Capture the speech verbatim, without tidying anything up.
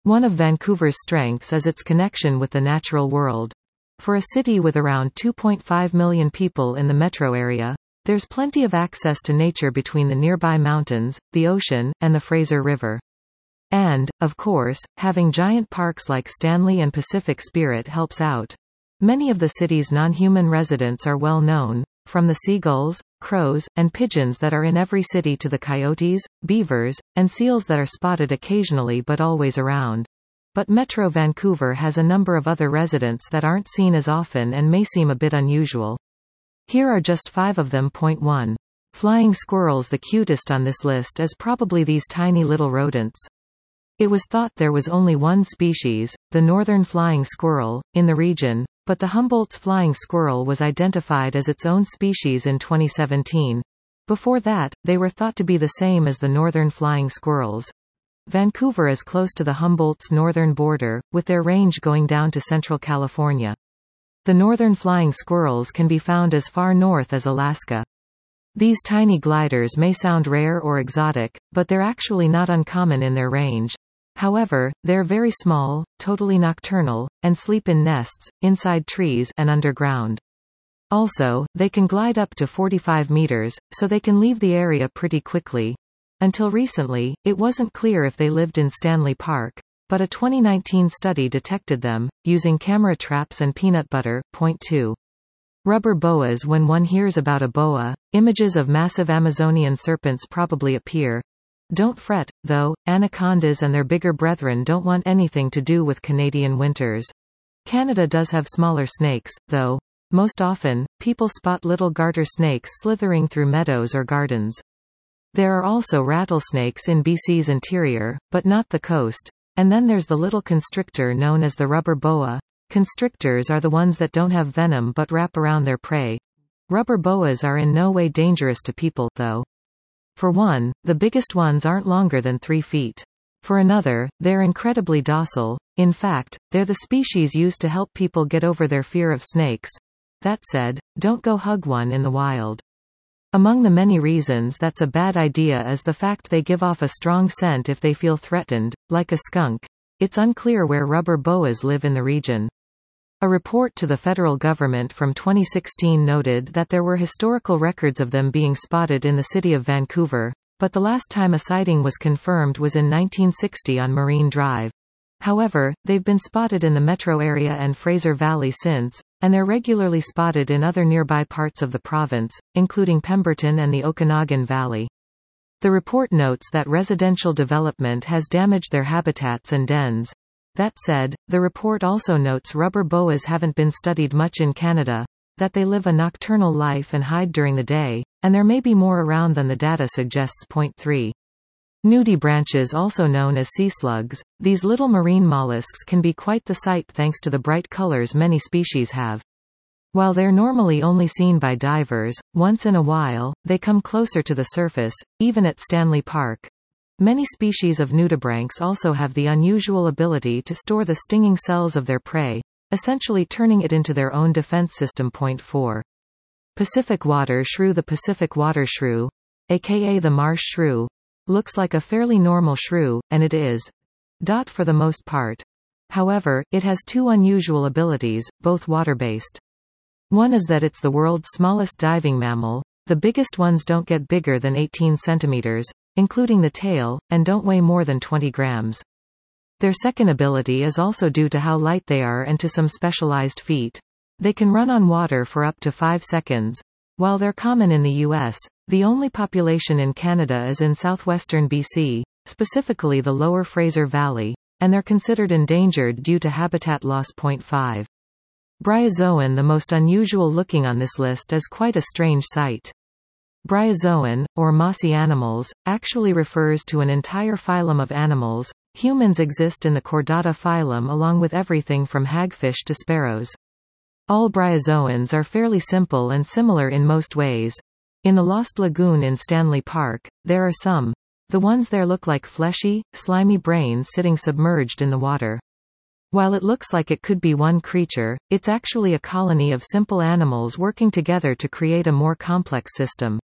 One of Vancouver's strengths is its connection with the natural world. For a city with around two point five million people in the metro area, there's plenty of access to nature between the nearby mountains, the ocean, and the Fraser River. And, of course, having giant parks like Stanley and Pacific Spirit helps out. Many of the city's non-human residents are well known, from the seagulls, crows, and pigeons that are in every city to the coyotes, beavers, and seals that are spotted occasionally but always around. But Metro Vancouver has a number of other residents that aren't seen as often and may seem a bit unusual. Here are just five of them. Point one. Flying squirrels. The cutest on this list is probably these tiny little rodents. It was thought there was only one species, the northern flying squirrel, in the region, but the Humboldt's flying squirrel was identified as its own species in twenty seventeen. Before that, they were thought to be the same as the northern flying squirrels. Vancouver is close to the Humboldt's northern border, with their range going down to central California. The northern flying squirrels can be found as far north as Alaska. These tiny gliders may sound rare or exotic, but they're actually not uncommon in their range. However, they're very small, totally nocturnal, and sleep in nests, inside trees, and underground. Also, they can glide up to forty-five meters, so they can leave the area pretty quickly. Until recently, it wasn't clear if they lived in Stanley Park, but a twenty nineteen study detected them, using camera traps and peanut butter. Point two. Rubber boas. When one hears about a boa, images of massive Amazonian serpents probably appear. Don't fret, though, anacondas and their bigger brethren don't want anything to do with Canadian winters. Canada does have smaller snakes, though. Most often, people spot little garter snakes slithering through meadows or gardens. There are also rattlesnakes in B C's interior, but not the coast. And then there's the little constrictor known as the rubber boa. Constrictors are the ones that don't have venom but wrap around their prey. Rubber boas are in no way dangerous to people, though. For one, the biggest ones aren't longer than three feet. For another, they're incredibly docile. In fact, they're the species used to help people get over their fear of snakes. That said, don't go hug one in the wild. Among the many reasons that's a bad idea is the fact they give off a strong scent if they feel threatened, like a skunk. It's unclear where rubber boas live in the region. A report to the federal government from twenty sixteen noted that there were historical records of them being spotted in the city of Vancouver, but the last time a sighting was confirmed was in nineteen sixty on Marine Drive. However, they've been spotted in the metro area and Fraser Valley since, and they're regularly spotted in other nearby parts of the province, including Pemberton and the Okanagan Valley. The report notes that residential development has damaged their habitats and dens. That said, the report also notes rubber boas haven't been studied much in Canada, that they live a nocturnal life and hide during the day, and there may be more around than the data suggests. Point three. Nudibranches, also known as sea slugs, these little marine mollusks can be quite the sight thanks to the bright colors many species have. While they're normally only seen by divers, once in a while, they come closer to the surface, even at Stanley Park. Many species of nudibranchs also have the unusual ability to store the stinging cells of their prey, essentially turning it into their own defense system. Point four. Pacific water shrew. The Pacific water shrew, aka the marsh shrew, looks like a fairly normal shrew, and it is. Dot for the most part. However, it has two unusual abilities, both water-based. One is that it's the world's smallest diving mammal. The biggest ones don't get bigger than eighteen centimeters, including the tail, and don't weigh more than twenty grams. Their second ability is also due to how light they are and to some specialized feet. They can run on water for up to five seconds. While they're common in the U S, the only population in Canada is in southwestern B C, specifically the lower Fraser Valley, and they're considered endangered due to habitat loss. Point five. Bryozoan. The most unusual looking on this list is quite a strange sight. Bryozoan, or mossy animals, actually refers to an entire phylum of animals. Humans exist in the Chordata phylum along with everything from hagfish to sparrows. All bryozoans are fairly simple and similar in most ways. In the Lost Lagoon in Stanley Park, there are some. The ones there look like fleshy, slimy brains sitting submerged in the water. While it looks like it could be one creature, it's actually a colony of simple animals working together to create a more complex system.